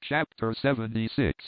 Chapter 76.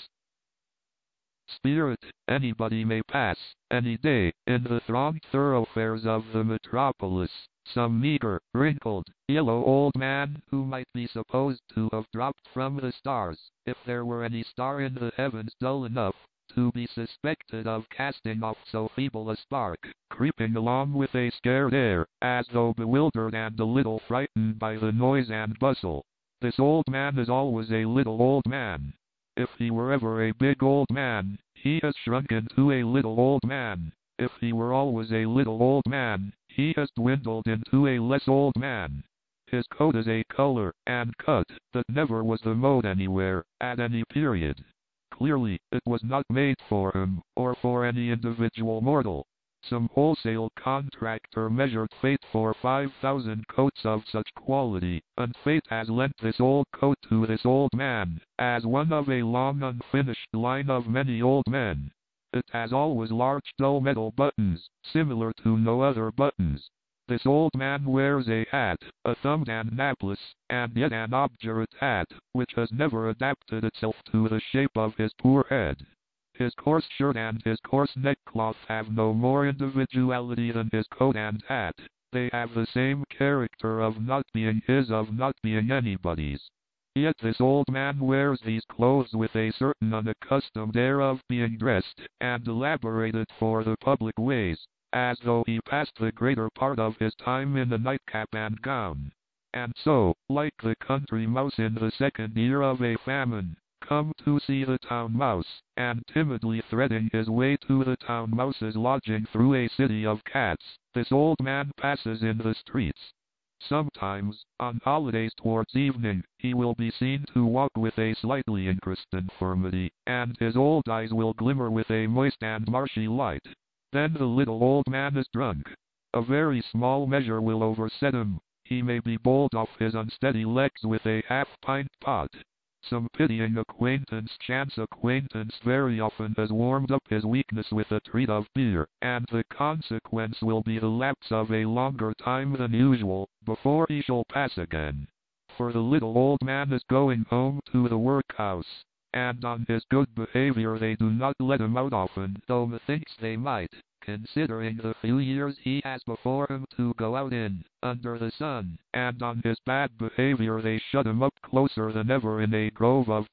Spirit, anybody may pass, any day, in the thronged thoroughfares of the metropolis, some meager, wrinkled, yellow old man who might be supposed to have dropped from the stars, if there were any star in the heavens dull enough to be suspected of casting off so feeble a spark, creeping along with a scared air, as though bewildered and a little frightened by the noise and bustle. This old man is always a little old man. If he were ever a big old man, he has shrunk into a little old man. If he were always a little old man, he has dwindled into a less old man. His coat is a color and cut that never was the mode anywhere, at any period. Clearly, it was not made for him, or for any individual mortal. Some wholesale contractor measured fate for 5,000 coats of such quality, and fate has lent this old coat to this old man, as one of a long unfinished line of many old men. It has always large dull metal buttons, similar to no other buttons. This old man wears a hat, a thumbed and napless, and yet an obdurate hat, which has never adapted itself to the shape of his poor head. His coarse shirt and his coarse neckcloth have no more individuality than his coat and hat. They have the same character of not being his, of not being anybody's. Yet this old man wears these clothes with a certain unaccustomed air of being dressed and elaborated for the public ways, as though he passed the greater part of his time in a nightcap and gown. And so, like the country mouse in the second year of a famine, come to see the town mouse, and timidly threading his way to the town mouse's lodging through a city of cats, this old man passes in the streets. Sometimes, on holidays towards evening, he will be seen to walk with a slightly increased infirmity, and his old eyes will glimmer with a moist and marshy light. Then the little old man is drunk. A very small measure will overset him. He may be bowled off his unsteady legs with a half-pint pot. Some pitying acquaintance, chance acquaintance, very often has warmed up his weakness with a treat of beer, and the consequence will be the lapse of a longer time than usual, before he shall pass again. For the little old man is going home to the workhouse, and on his good behavior they do not let him out often, though methinks they might, considering the few years he has before him to go out in, under the sun, and on his bad behavior they shut him up closer than ever in a grove of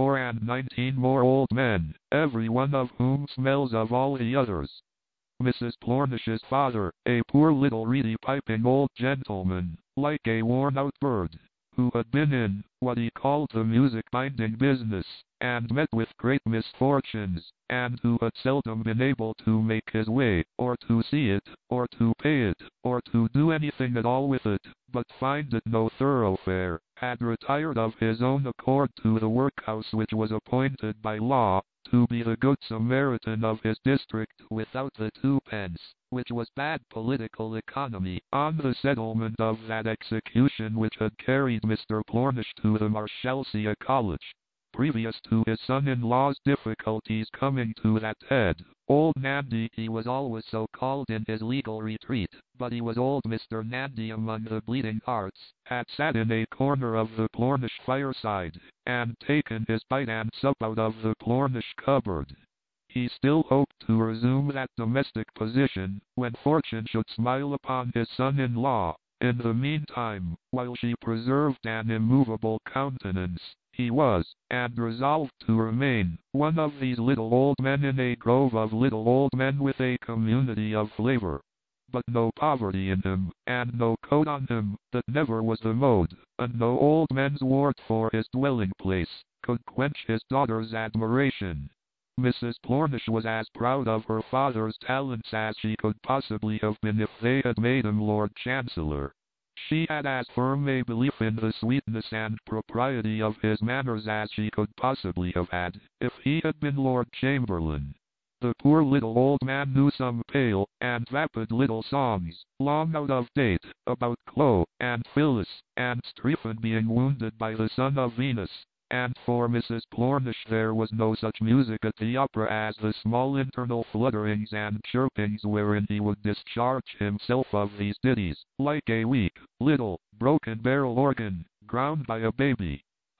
219 more old men, every one of whom smells of all the others. Mrs. Plornish's father, a poor little reedy piping old gentleman, like a worn-out bird, who had been in what he called the music-binding business, and met with great misfortunes, and who had seldom been able to make his way, or to see it, or to pay it, or to do anything at all with it, but find it no thoroughfare, had retired of his own accord to the workhouse, which was appointed by law to be the good Samaritan of his district without the 2 pence, which was bad political economy, on the settlement of that execution which had carried Mr. Plornish to the Marshalsea College. Previous to his son-in-law's difficulties coming to that head, old Nandy, he was always so called in his legal retreat, but he was old Mr. Nandy among the bleeding hearts, had sat in a corner of the Plornish fireside, and taken his bite and sup out of the Plornish cupboard. He still hoped to resume that domestic position, when fortune should smile upon his son-in-law. In the meantime, while she preserved an immovable countenance, he was, and resolved to remain, one of these little old men in a grove of little old men with a community of flavor. But no poverty in him, and no coat on him, that never was the mode, and no old men's ward for his dwelling place, could quench his daughter's admiration. Mrs. Plornish was as proud of her father's talents as she could possibly have been if they had made him Lord Chancellor. She had as firm a belief in the sweetness and propriety of his manners as she could possibly have had, if he had been Lord Chamberlain. The poor little old man knew some pale and vapid little songs, long out of date, about Chloe and Phyllis, and Strephon being wounded by the son of Venus, and for Mrs. Plornish there was no such music at the opera as the small internal flutterings and chirpings wherein he would discharge himself of these ditties, like a weak, little, broken barrel organ, ground by a baby.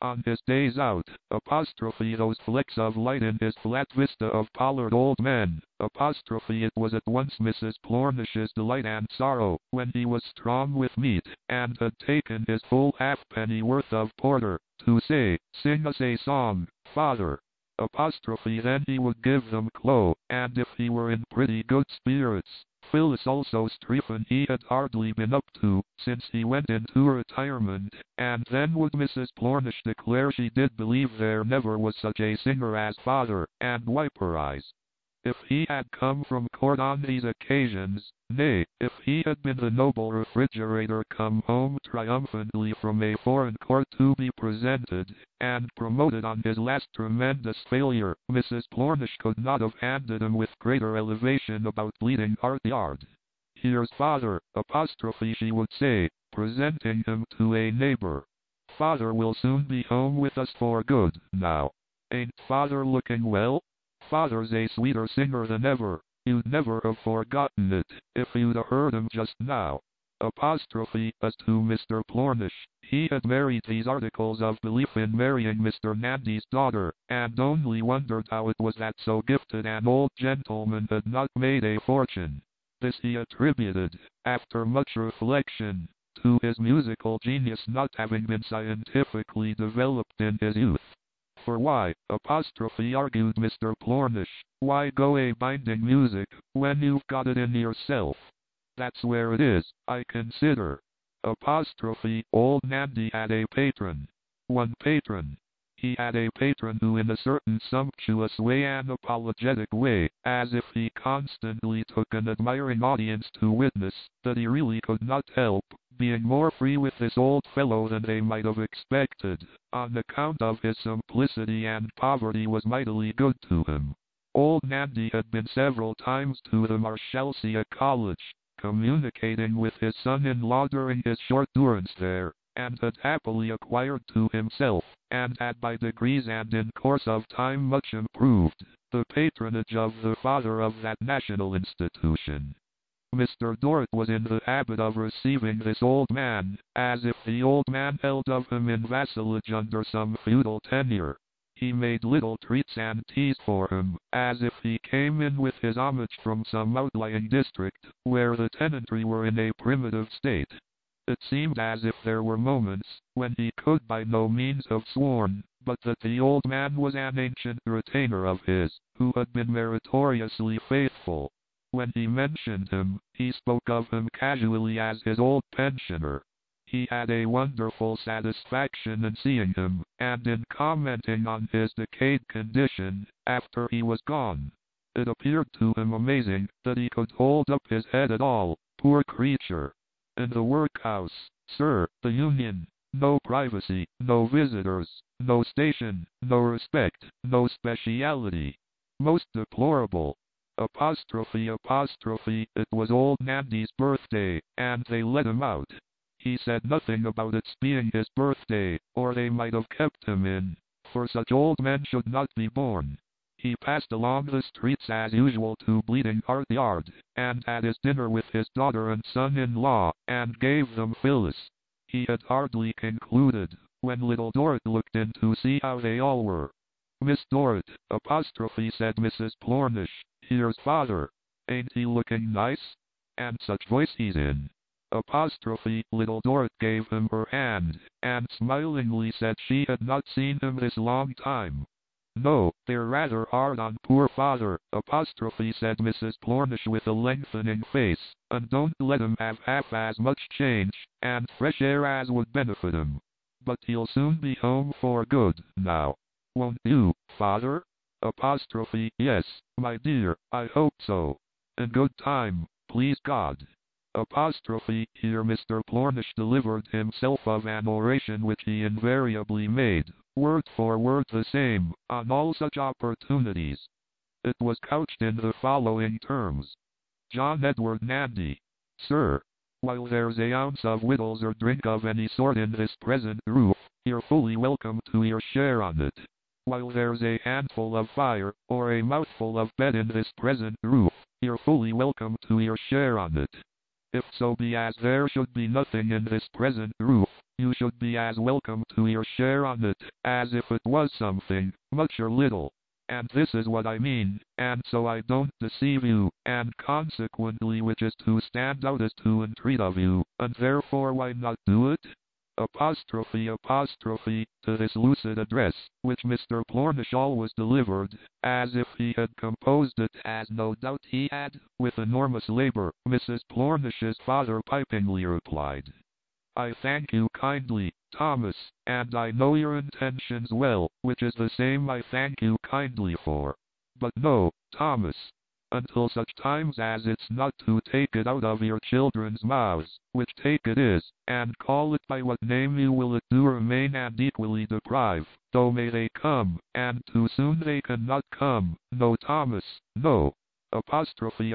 On his days out, apostrophe those flecks of light in his flat vista of pollard old men, apostrophe it was at once Mrs. Plornish's delight and sorrow, when he was strong with meat, and had taken his full halfpenny worth of porter, to say, "Sing us a song, father." Apostrophe then he would give them clo, and if he were in pretty good spirits, Phyllis also Strephon he had hardly been up to, since he went into retirement, and then would Mrs. Plornish declare she did believe there never was such a singer as father, and wipe her eyes. If he had come from court on these occasions, nay, if he had been the noble refrigerator come home triumphantly from a foreign court to be presented, and promoted on his last tremendous failure, Mrs. Plornish could not have handed him with greater elevation about Bleeding Heart Yard. "Here's father," apostrophe she would say, presenting him to a neighbor. "Father will soon be home with us for good, now. Ain't father looking well? Father's a sweeter singer than ever. You'd never have forgotten it, if you'd a heard him just now." Apostrophe as to Mr. Plornish, he had married these articles of belief in marrying Mr. Nandy's daughter, and only wondered how it was that so gifted an old gentleman had not made a fortune. This he attributed, after much reflection, to his musical genius not having been scientifically developed in his youth. For why, apostrophe argued Mr. Plornish, why go a binding music, when you've got it in yourself? That's where it is, I consider. Apostrophe, old Nandy had a patron. One patron. He had a patron who in a certain sumptuous way and apologetic way, as if he constantly took an admiring audience to witness, that he really could not help being more free with this old fellow than they might have expected, on account of his simplicity and poverty was mightily good to him. Old Nandy had been several times to the Marshalsea College, communicating with his son-in-law during his short durance there, and had happily acquired to himself, and had by degrees and in course of time much improved, the patronage of the father of that national institution. Mr. Dorrit was in the habit of receiving this old man, as if the old man held of him in vassalage under some feudal tenure. He made little treats and teas for him, as if he came in with his homage from some outlying district, where the tenantry were in a primitive state. It seemed as if there were moments when he could by no means have sworn, but that the old man was an ancient retainer of his, who had been meritoriously faithful. When he mentioned him, he spoke of him casually as his old pensioner. He had a wonderful satisfaction in seeing him, and in commenting on his decayed condition, after he was gone. It appeared to him amazing that he could hold up his head at all, poor creature. In the workhouse, sir, the Union, no privacy, no visitors, no station, no respect, no speciality. Most deplorable. Apostrophe, it was old Nandy's birthday, and they let him out. He said nothing about its being his birthday, or they might have kept him in, for such old men should not be born. He passed along the streets as usual to Bleeding Heart Yard, and had his dinner with his daughter and son-in-law, and gave them Phyllis. He had hardly concluded, when little Dorrit looked in to see how they all were. "Miss Dorrit," apostrophe said Mrs. Plornish, "here's father. Ain't he looking nice? And such voice he's in." Apostrophe, little Dorrit gave him her hand, and smilingly said she had not seen him this long time. "No, they're rather hard on poor father," apostrophe said Mrs. Plornish with a lengthening face, "and don't let him have half as much change and fresh air as would benefit him. But he'll soon be home for good, now. Won't you, father?" Apostrophe, "Yes, my dear, I hope so. In good time, please God." Apostrophe, here Mr. Plornish delivered himself of an oration which he invariably made, word for word the same, on all such opportunities. It was couched in the following terms. "John Edward Nandy, Sir, while there's a ounce of victuals or drink of any sort in this present roof, you're fully welcome to your share on it. While there's a handful of fire, or a mouthful of bed in this present roof, you're fully welcome to your share on it. if so be as there should be nothing in this present roof, you should be as welcome to your share on it, as if it was something, much or little. And this is what I mean, and so I don't deceive you, and consequently which is to stand out is to entreat of you, and therefore why not do it? Apostrophe to this lucid address, which Mr. Plornish always delivered, as if he had composed it, as no doubt he had, with enormous labor, Mrs. Plornish's father pipingly replied, I thank you kindly, Thomas, and I know your intentions well, which is the same I thank you kindly for. But no, Thomas, until such times as it's not to take it out of your children's mouths, which take it is, and call it by what name you will it do remain and equally deprive, though may they come, and too soon they cannot come, no Thomas, no. Apostrophe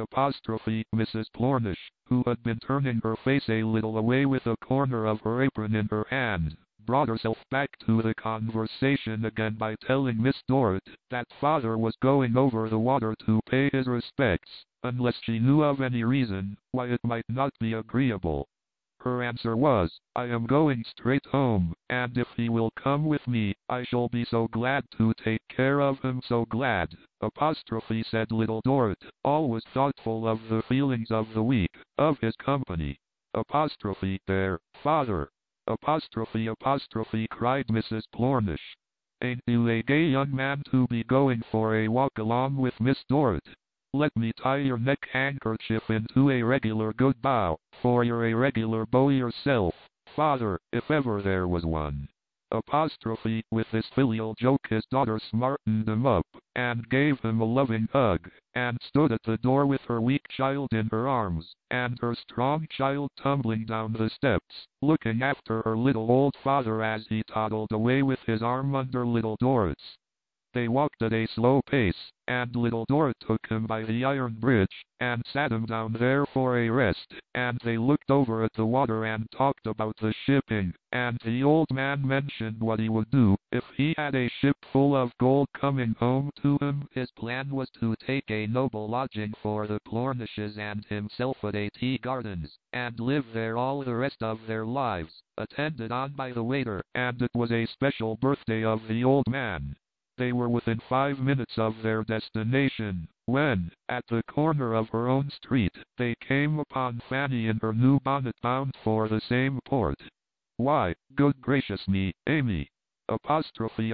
Mrs. Plornish, who had been turning her face a little away with a corner of her apron in her hand, brought herself back to the conversation again by telling Miss Dorrit that father was going over the water to pay his respects, unless she knew of any reason why it might not be agreeable. Her answer was, I am going straight home, and if he will come with me, I shall be so glad to take care of him, so glad. Apostrophe said Little Dorrit, always thoughtful of the feelings of the weak, of his company. Apostrophe there, father. Apostrophe cried Mrs. Plornish. Ain't you a gay young man to be going for a walk along with Miss Dorrit? Let me tie your neck handkerchief into a regular good bow, for you're a regular beau yourself, father, if ever there was one. Apostrophe, with this filial joke his daughter smartened him up, and gave him a loving hug, and stood at the door with her weak child in her arms, and her strong child tumbling down the steps, looking after her little old father as he toddled away with his arm under Little Dorrit's. They walked at a slow pace, and Little Dorrit took him by the iron bridge, and sat him down there for a rest, and they looked over at the water and talked about the shipping, and the old man mentioned what he would do if he had a ship full of gold coming home to him. His plan was to take a noble lodging for the Plornishes and himself at A.T. Gardens, and live there all the rest of their lives, attended on by the waiter, and it was a special birthday of the old man. They were within 5 minutes of their destination, when, at the corner of her own street, they came upon Fanny in her new bonnet bound for the same port. Why, good gracious me, Amy! Apostrophe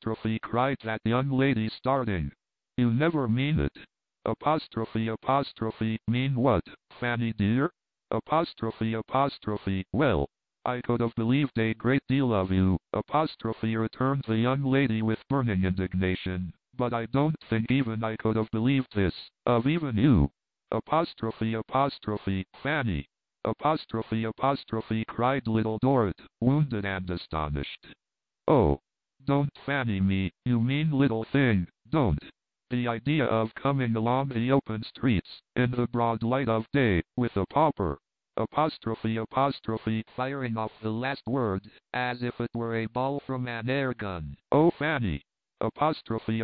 cried that young lady starting. You never mean it. Apostrophe mean what, Fanny dear? Apostrophe, well, I could have believed a great deal of you, apostrophe returned the young lady with burning indignation, but I don't think even I could have believed this, of even you. Apostrophe, Fanny. Apostrophe cried Little Dorrit, wounded and astonished. Oh, don't Fanny me, you mean little thing, don't. The idea of coming along the open streets, in the broad light of day, with a pauper. Apostrophe firing off the last word, as if it were a ball from an air gun. Oh Fanny! Apostrophe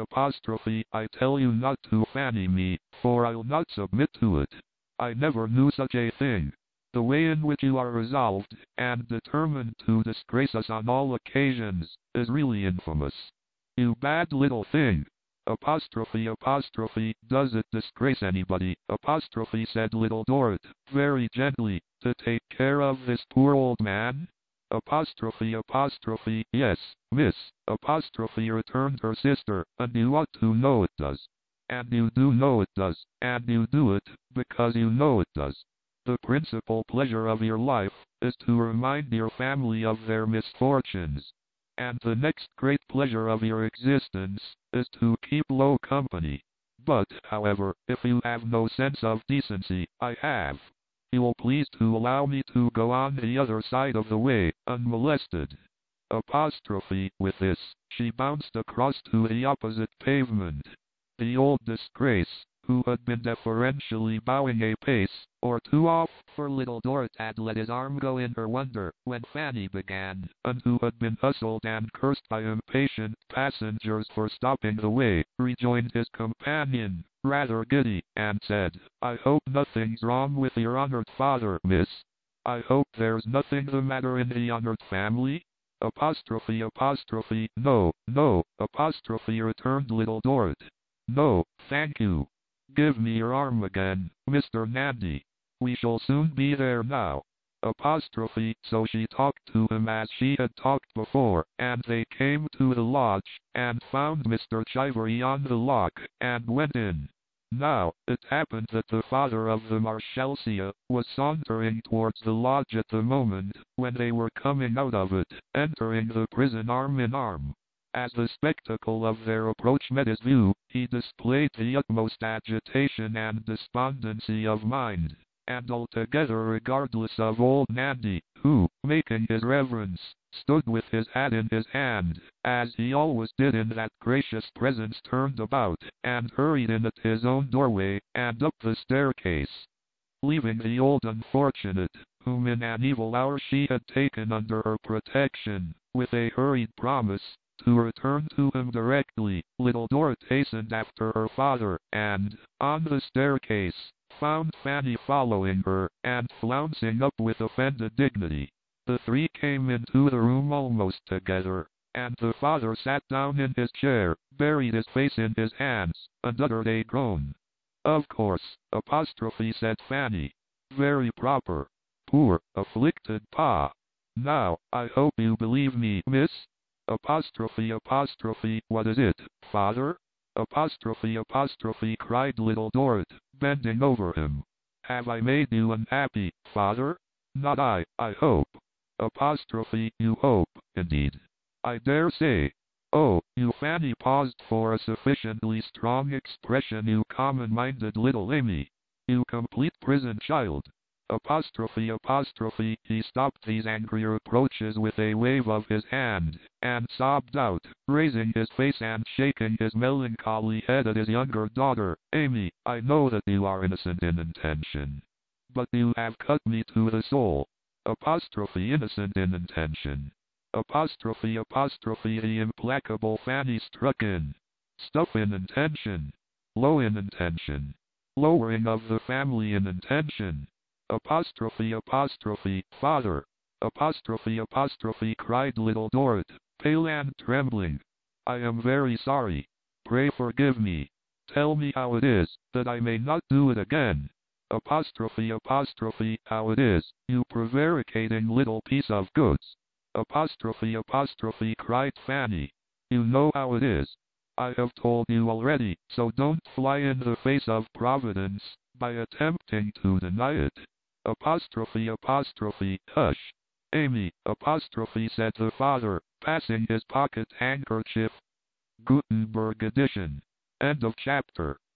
I tell you not to Fanny me, for I'll not submit to it. I never knew such a thing. The way in which you are resolved, and determined to disgrace us on all occasions, is really infamous. You bad little thing! Apostrophe, does it disgrace anybody, apostrophe said Little Dorrit, very gently, to take care of this poor old man? Apostrophe, yes, miss, apostrophe returned her sister, and you ought to know it does. And you do know it does, and you do it, because you know it does. The principal pleasure of your life, is to remind your family of their misfortunes. And the next great pleasure of your existence, is to keep low company. But, however, if you have no sense of decency, I have. You will please to allow me to go on the other side of the way, unmolested. Apostrophe, with this, she bounced across to the opposite pavement. The old disgrace, who had been deferentially bowing a pace or two off, for Little Dorrit had let his arm go in her wonder when Fanny began, and who had been hustled and cursed by impatient passengers for stopping the way, rejoined his companion, rather giddy, and said, "I hope nothing's wrong with your honored father, miss. I hope there's nothing the matter in the honored family?" No, no, returned Little Dorrit. "No, thank you. Give me your arm again, Mr. Nandy. We shall soon be there now." So she talked to him as she had talked before, and they came to the lodge, and found Mr. Chivery on the lock, and went in. Now, it happened that the father of the Marshalsea was sauntering towards the lodge at the moment when they were coming out of it, entering the prison arm in arm. As the spectacle of their approach met his view, he displayed the utmost agitation and despondency of mind, and altogether regardless of old Nandy, who, making his reverence, stood with his hat in his hand, as he always did in that gracious presence, turned about, and hurried in at his own doorway, and up the staircase, leaving the old unfortunate, whom in an evil hour she had taken under her protection, with a hurried promise to return to him directly. Little Dorrit hastened after her father, and, on the staircase, found Fanny following her, and flouncing up with offended dignity. The three came into the room almost together, and the father sat down in his chair, buried his face in his hands, and uttered a groan. "Of course, said Fanny. "Very proper. Poor, afflicted pa. Now, I hope you believe me, miss?" "What is it, father?" Cried Little Dorrit, bending over him. "Have I made you unhappy, father?" "Not I hope." "You hope, indeed." "I dare say." "Oh, you." Fanny paused for a sufficiently strong expression. "You common-minded little Amy. You complete prison child." He stopped these angry reproaches with a wave of his hand, and sobbed out, raising his face and shaking his melancholy head at his younger daughter, "Amy, I know that you are innocent in intention, but you have cut me to the soul." Innocent in intention. The implacable Fanny struck in. "Stuff in intention. Low in intention. Lowering of the family in intention." "Father." Cried Little Dorrit, pale and trembling. "I am very sorry. Pray forgive me. Tell me how it is, that I may not do it again." How it is, you prevaricating little piece of goods." Cried Fanny. "You know how it is. I have told you already, so don't fly in the face of Providence, by attempting to deny it." "Hush, Amy," said the father, passing his pocket handkerchief. Gutenberg edition. End of chapter.